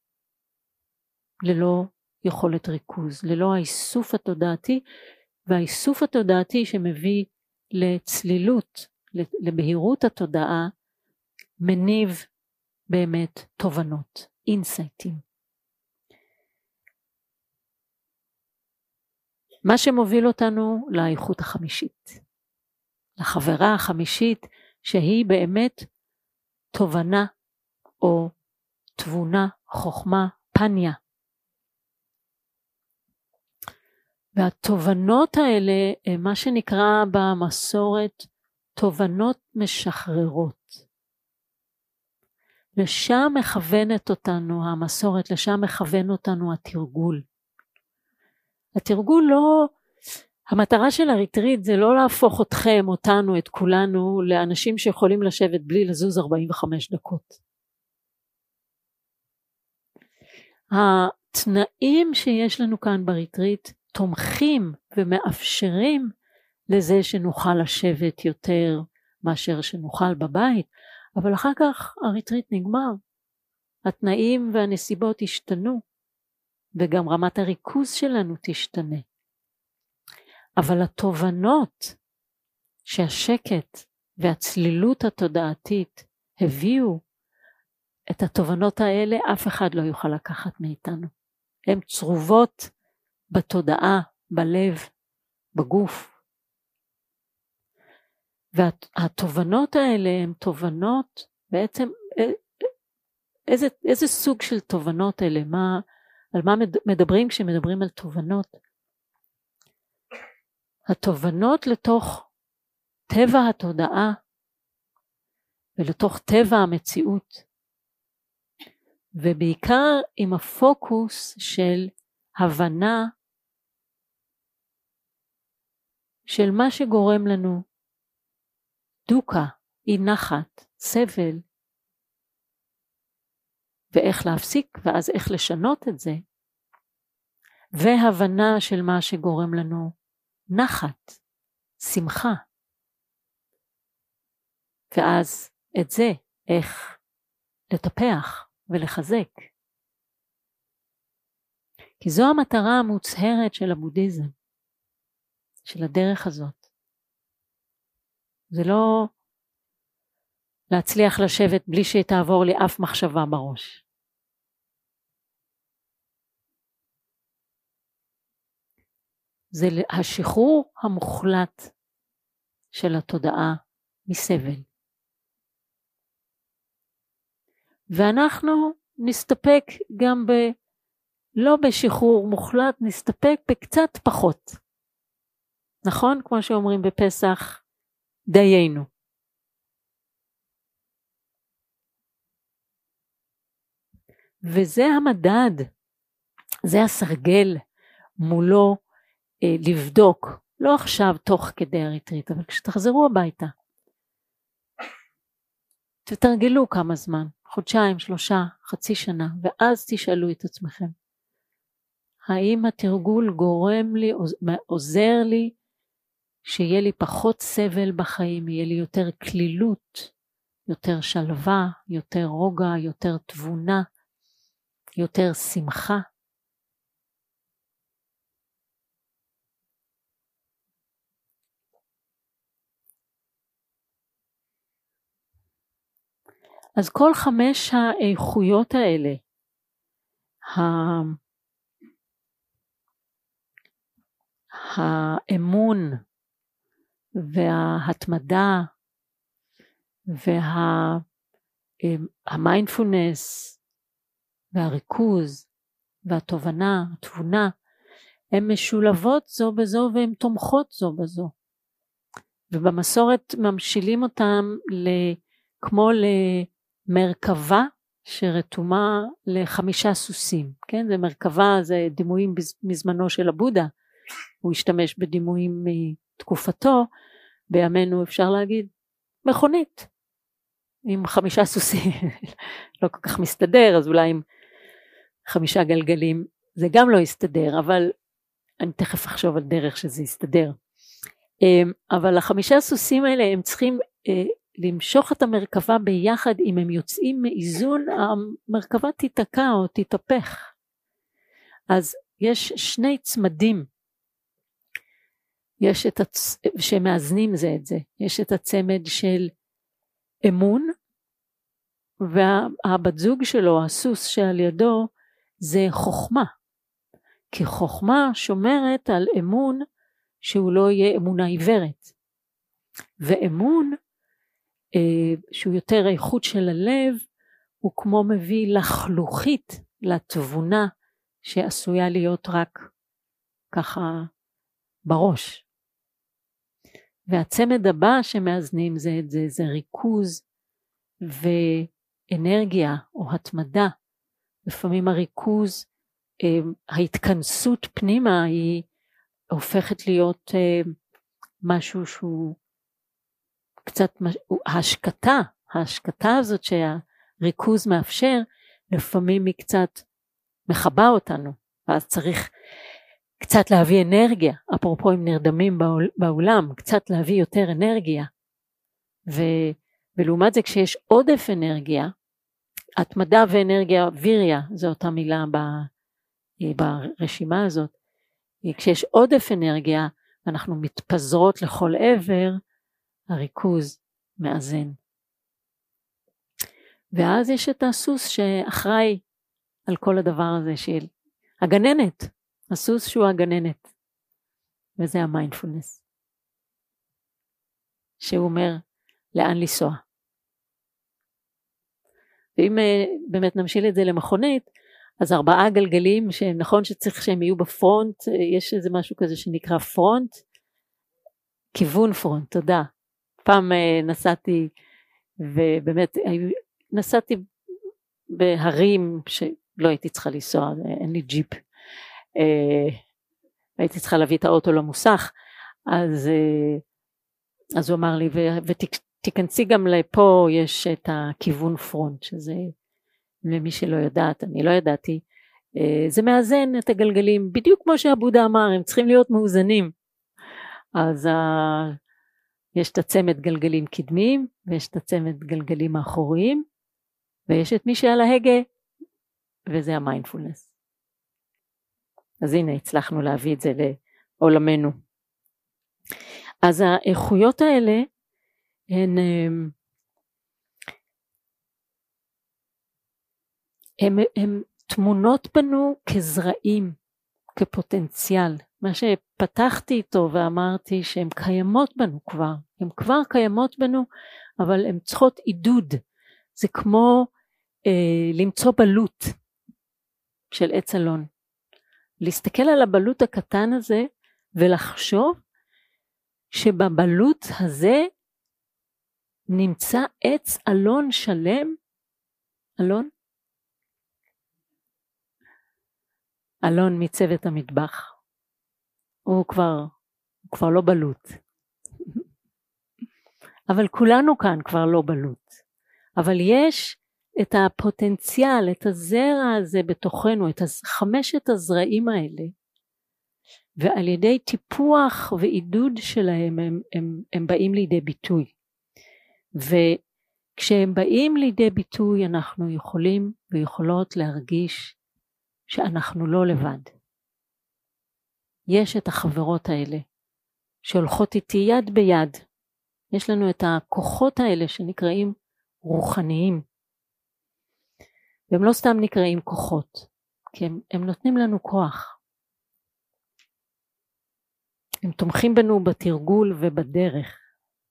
ללא יכולת ריכוז, ללא האיסוף התודעתי, והאיסוף התודעתי שמביא לצלילות, לבהירות התודעה, מניב באמת תובנות, אינסייטים. מה שמוביל אותנו לאיכות החמישית, לחברה החמישית שהיא באמת תובנה או תבונה חוכמה פניה. והתובנות האלה הם מה שנקרא במסורת תובנות משחררות. לשם מכוונת אותנו המסורת, לשם מכוון אותנו התרגול. התרגול לא, המטרה של הריטריט זה לא להפוך אתכם, אותנו, את כולנו, לאנשים שיכולים לשבת בלי לזוז ארבעים וחמש דקות. התנאים שיש לנו כאן בריטריט תומכים ומאפשרים לזה שנוכל לשבת יותר מאשר שנוכל בבית, אבל אחר כך הריטריט נגמר, התנאים והנסיבות השתנו, וגם רמת הריכוז שלנו תשתנה. אבל התובנות שהשקט והצלילות התודעתית הביאו, את התובנות האלה אף אחד לא יוכל לקחת מאיתנו. הן צרובות בתודעה, בלב, בגוף. והתובנות האלה הן תובנות, בעצם איזה, איזה סוג של תובנות אלה, מה, על מה מדברים כשמדברים על תובנות? התובנות לתוך טבע התודעה ולתוך טבע המציאות, ובעיקר עם הפוקוס של הבנה של מה שגורם לנו דוקה, אי נחת, סבל, ואיך להפסיק ואז איך לשנות את זה, והבנה של מה שגורם לנו נחת, שמחה, ואז את זה איך לטפח ולחזק. כי זו המטרה המוצהרת של הבודהיזם, של הדרך הזאת. זה לא להצליח לשבת בלי שתעבור לי אף מחשבה בראש. זה השחרור המוחלט של התודעה מסבל. ואנחנו נסתפק גם ב... לא בשחרור מוחלט, נסתפק בקצת פחות. נכון? כמו שאומרים בפסח, דיינו. וזה המדד, זה הסרגל מולו אה, לבדוק, לא עכשיו תוך כדי הריטריט, אבל כשתחזרו הביתה, תתרגלו כמה זמן, חודשיים, שלושה, חצי שנה, ואז תשאלו את עצמכם, האם התרגול גורם לי, עוזר לי, שיהיה לי פחות סבל בחיים, יהיה לי יותר כלילות, יותר שלווה, יותר רוגע, יותר תבונה, יותר שמחה. אז כל חמש האיכויות האלה, האמון וההתמדה והמיינדפולנס והריכוז והתובנה, התבונה, הן משולבות זו בזו והן תומכות זו בזו. ובמסורת ממשילים אותם כמו למרכבה שרתומה לחמישה סוסים. כן? זה מרכבה, זה דימויים מזמנו של הבודה. הוא השתמש בדימויים מתקופתו, בימינו אפשר להגיד מכונית עם חמישה סוסים. לא כל כך מסתדר, אז אולי עם חמישה גלגלים זה גם לא יסתדר, אבל אני תכף אחשוב על דרך שזה יסתדר. אבל החמישה סוסים האלה הם צריכים למשוך את המרכבה ביחד. אם הם יוצאים מאיזון, המרכבה תיתקע או תתהפך. אז יש שני צמדים יש את הצ... שמאזנים זה את זה. יש את הצמד של אמון, והבת זוג שלו, הסוס שעל ידו, זה חוכמה. כי חוכמה שומרת על אמון שהוא לא יהיה אמונה עיוורת. ואמון, אה, שהוא יותר איכות של הלב, הוא כמו מביא לחלוכית, לתבונה שעשויה להיות רק ככה בראש. והצמד הבא שמאזנים זה את זה, זה ריכוז ואנרגיה או התמדה. לפעמים הריכוז, ההתכנסות פנימה היא הופכת להיות משהו שהוא קצת, ההשקטה, ההשקטה הזאת שהריכוז מאפשר, לפעמים היא קצת מחבה אותנו, ואז צריך קצת להביא אנרגיה, אפרופו אם נרדמים בעולם, קצת להביא יותר אנרגיה, ו, ולעומת זה כשיש עודף אנרגיה, התמדה ואנרגיה, ויריה, זו אותה מילה ב, ברשימה הזאת, כשיש עודף אנרגיה, אנחנו מתפזרות לכל עבר, הריכוז מאזן. ואז יש את הסוס שאחראי על כל הדבר הזה של הגננת, הסוס שהוא הגננת, וזה המיינדפולנס, שהוא אומר לאן לנסוע. ואם באמת נמשיל את זה למכונית, אז ארבעה גלגלים שנכון שצריך שהם יהיו בפרונט, יש איזה משהו כזה שנקרא פרונט, כיוון פרונט, תודה. פעם נסעתי, ובאמת נסעתי בהרים שלא הייתי צריכה לנסוע, אין לי ג'יפ, הייתי צריכה להביא את האוטו למוסך, אז, אז הוא אמר לי, ותיכנסי גם לפה, יש את הכיוון פרונט, שזה למי שלא יודעת, אני לא ידעתי, זה מאזן את הגלגלים, בדיוק כמו שהבודה אמר, הם צריכים להיות מאוזנים, אז יש את הצמד גלגלים קדמיים, ויש את הצמד גלגלים האחוריים, ויש את מי שעל ההגה, וזה המיינדפולנס. אז הנה הצלחנו להביא את זה לעולמנו. אז האיכויות האלה הן הם, הם תמונות בנו כזרעים, כפוטנציאל. מה שפתחתי איתו ואמרתי שהן קיימות בנו כבר, הן כבר קיימות בנו, אבל הן צריכות עידוד. זה כמו אה, למצוא בלוט של עץ אלון. להסתכל על הבלוט הקטן הזה ולחשוב שבבלוט הזה נמצא עץ אלון שלם, אלון? אלון מצוות המטבח. הוא כבר, הוא כבר לא בלוט. אבל כולנו כאן כבר לא בלוט. אבל יש את הפוטנציאל, את הזרע הזה בתוכנו, את חמשת הזרעים האלה, ועל ידי טיפוח ועידוד שלהם הם, הם, הם באים לידי ביטוי. וכשהם באים לידי ביטוי אנחנו יכולים ויכולות להרגיש שאנחנו לא לבד. יש את החברות האלה שהולכות איתי יד ביד. יש לנו את הכוחות האלה שנקראים רוחניים. והם לא סתם נקראים כוחות, כי הם, הם נותנים לנו כוח. הם תומכים בנו בתרגול ובדרך.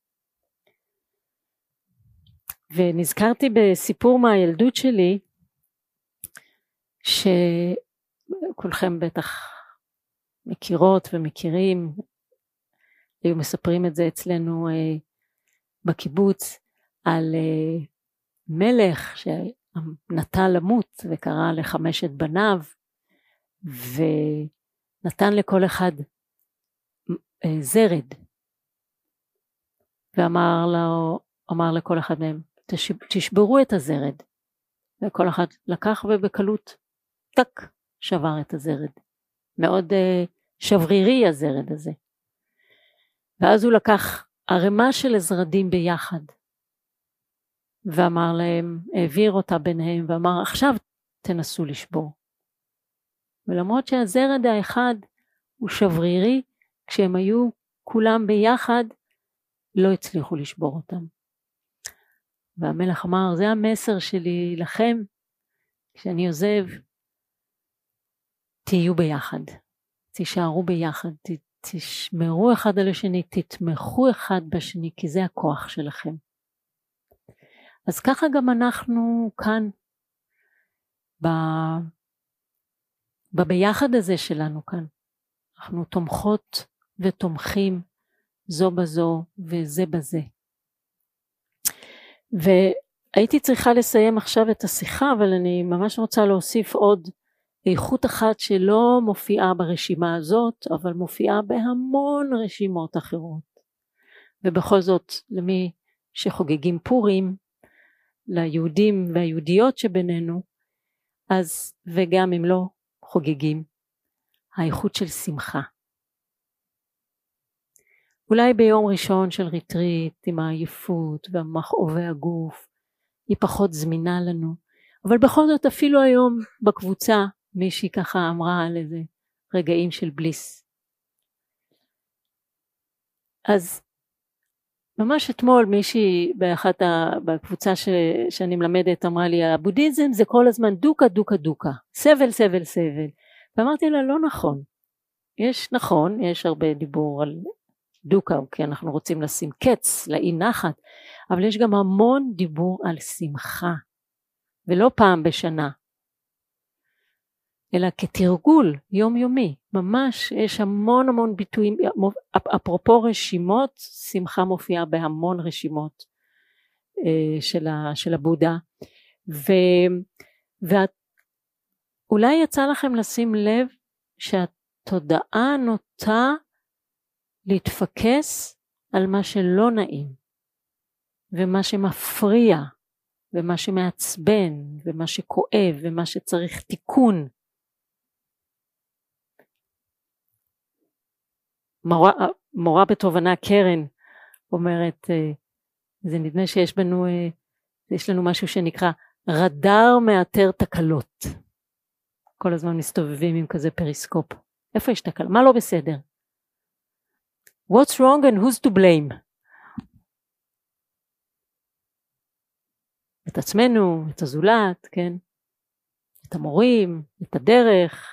ונזכרתי בסיפור מהילדות שלי, שכולכם בטח מכירות ומכירים, היו מספרים את זה אצלנו אה, בקיבוץ, על אה, מלך שנטה למות וקרא לחמשת בניו, ונתן לכל אחד אה, זרד, ואמר לו, אמר לכל אחד מהם, תשברו את הזרד, וכל אחד לקח ובקלות, טק, שבר את הזרד. מאוד uh, שברירי הזרד הזה. ואז הוא לקח ערימה של הזרדים ביחד, ואמר להם, העביר אותה ביניהם, ואמר, עכשיו תנסו לשבור. ולמרות שהזרד האחד הוא שברירי, כשהם היו כולם ביחד, לא הצליחו לשבור אותם. והמלך אמר, זה המסר שלי לכם, כשאני עוזב, תהיו ביחד, תישארו ביחד, תשמרו אחד על השני, תתמכו אחד בשני, כי זה הכוח שלכם. אז ככה גם אנחנו כאן בביחד הזה שלנו כאן. אנחנו תומכות ותומכים זו בזו וזה בזה. והייתי צריכה לסיים עכשיו את השיחה, אבל אני ממש רוצה להוסיף עוד איכות אחת שלא מופיעה ברשימה הזאת, אבל מופיעה בהמון רשימות אחרות. ובכל זאת, למי שחוגגים פורים, ליהודים והיהודיות שבינינו, אז וגם אם לא חוגגים, האיכות של שמחה. אולי ביום ראשון של ריטריט עם העייפות והמכאובי הגוף היא פחות זמינה לנו, אבל בכל זאת אפילו היום בקבוצה מישהי ככה אמרה על איזה רגעים של בליס. אז ממש אתמול מישהי באחת ה... בקבוצה ש... שאני מלמדת אמרה לי, הבודהיזם זה כל הזמן דוקה דוקה דוקה, סבל סבל סבל. ואמרתי לה, לא נכון. יש נכון, יש הרבה דיבור על דוקה, כי אנחנו רוצים לשים קץ, לאי נחת, אבל יש גם המון דיבור על שמחה, ולא פעם בשנה, אלא כתרגול יומיומי. ממש יש המון המון ביטויים, אפרופו רשימות, שמחה מופיעה בהמון רשימות של, ה, של הבודה, ו, ואולי יצא לכם לשים לב שהתודעה נוטה להתפקס על מה שלא נעים, ומה שמפריע, ומה שמעצבן, ומה שכואב, ומה שצריך תיקון. מורה, מורה בתובנה קרן אומרת, זה נדמה שיש לנו, יש לנו משהו שנקרא רדאר מאתר תקלות. כל הזמן מסתובבים עם כזה פריסקופ. איפה יש תקלה? מה לא בסדר? What's wrong and who's to blame? את עצמנו, את הזולת, כן? את המורים, את הדרך.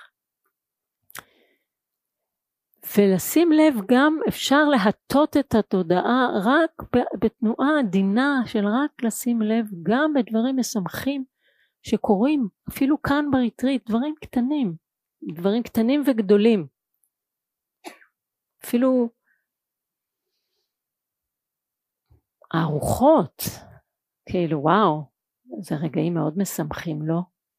ולשים לב גם אפשר להטות את התודעה רק בתנועה עדינה של רק לשים לב גם בדברים משמחים שקורים אפילו כאן בריטריט, דברים קטנים, דברים קטנים וגדולים. אפילו הארוחות, כאילו וואו, זה רגעים מאוד משמחים, לא?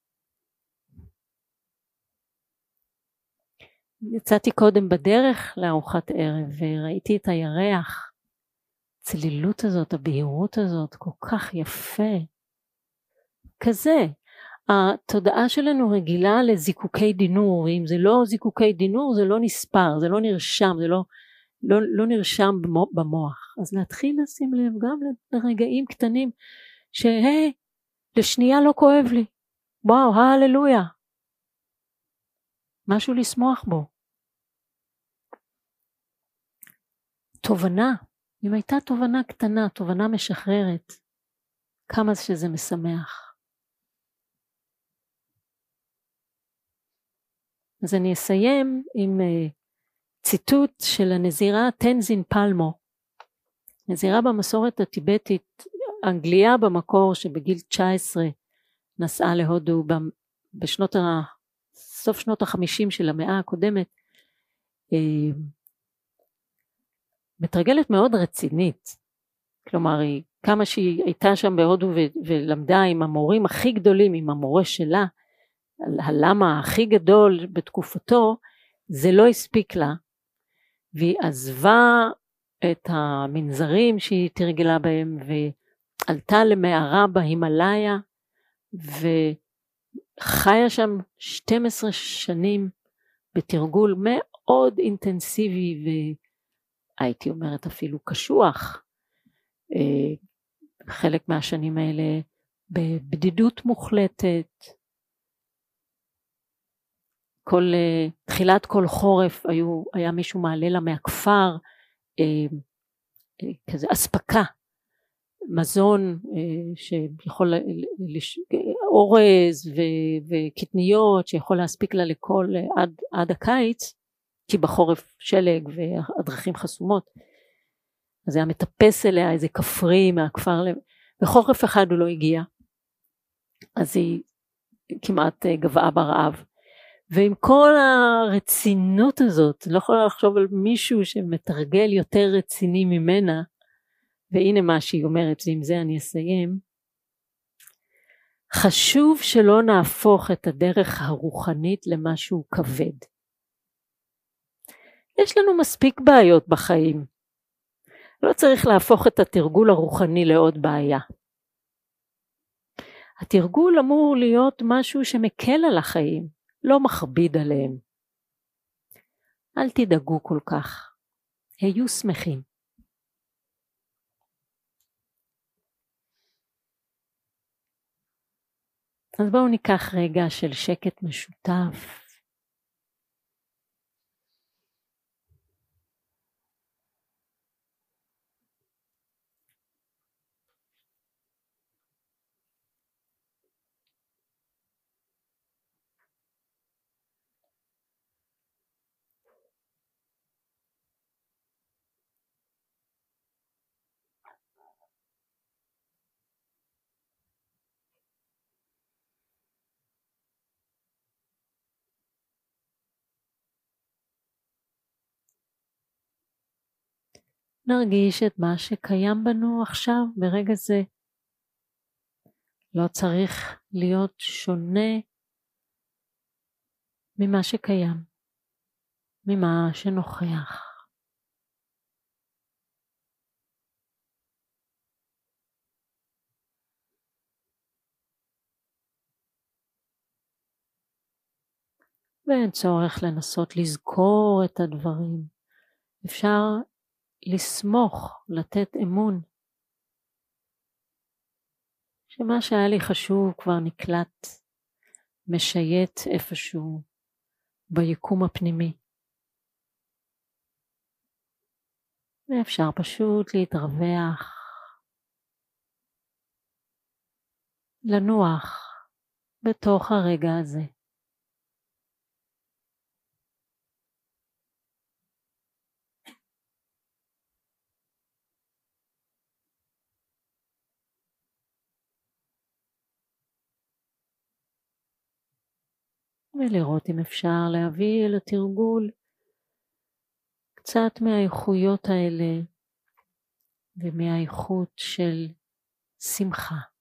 יצאתי קודם בדרך לארוחת ערב וראיתי את הירח, הצלילות הזאת, הבהירות הזאת, כל כך יפה. כזה, התודעה שלנו רגילה לזיקוקי דינור, אם זה לא זיקוקי דינור זה לא נספר, זה לא נרשם, זה לא, לא, לא נרשם במוח. אז להתחיל לשים לב גם לרגעים קטנים שהי, לשנייה לא כואב לי, וואו, הללויה, משהו לשמוח בו. תובנה, אם הייתה תובנה קטנה, תובנה משחררת, כמה שזה משמח. אז אני אסיים עם uh, ציטוט של הנזירה טנזין פלמו, נזירה במסורת הטיבטית, אנגליה במקור שבגיל תשע עשרה נסעה להודו בשנות ה... סוף שנות החמישים של המאה הקודמת, uh, מתרגלת מאוד רצינית, כלומר היא, כמה שהיא הייתה שם בהודו ו- ולמדה עם המורים הכי גדולים, עם המורה שלה, הלמה הכי גדול בתקופתו, זה לא הספיק לה, והיא עזבה את המנזרים שהיא תרגלה בהם, ועלתה למערה בהימלאיה, וחיה שם שתים עשרה שנים, בתרגול מאוד אינטנסיבי, והייתי אומרת אפילו קשוח, חלק מהשנים האלה, בבדידות מוחלטת, כל, תחילת כל חורף היו, היה מישהו מעלה לה מהכפר, אה, אה, כזה אספקה, מזון אה, שיכול, לש, אורז ו, וקטניות שיכול להספיק לה לכל עד, עד הקיץ, כי בחורף שלג והדרכים חסומות, אז היה מטפס אליה איזה כפרי מהכפר, בחורף אחד הוא לא הגיע, אז היא כמעט גבעה ברעב. ועם כל הרצינות הזאת, לא יכולה לחשוב על מישהו שמתרגל יותר רציני ממנה, והנה מה שהיא אומרת, ועם זה אני אסיים, חשוב שלא נהפוך את הדרך הרוחנית למשהו כבד. יש לנו מספיק בעיות בחיים. לא צריך להפוך את התרגול הרוחני לעוד בעיה. התרגול אמור להיות משהו שמקל על החיים, לא מכביד עליהם. אל תדאגו כל כך, היו שמחים. אז בואו ניקח רגע של שקט משותף. נרגיש את מה שקיים בנו עכשיו ברגע זה. לא צריך להיות שונה ממה שקיים, ממה שנוכח. ואין צורך לנסות לזכור את הדברים. אפשר לסמוך, לתת אמון, שמה שהיה לי חשוב כבר נקלט, משייט איפשהו ביקום הפנימי. ואפשר פשוט להתרווח, לנוח בתוך הרגע הזה. ולראות אם אפשר להביא אל התרגול קצת מהאיכויות האלה ומהאיכות של שמחה.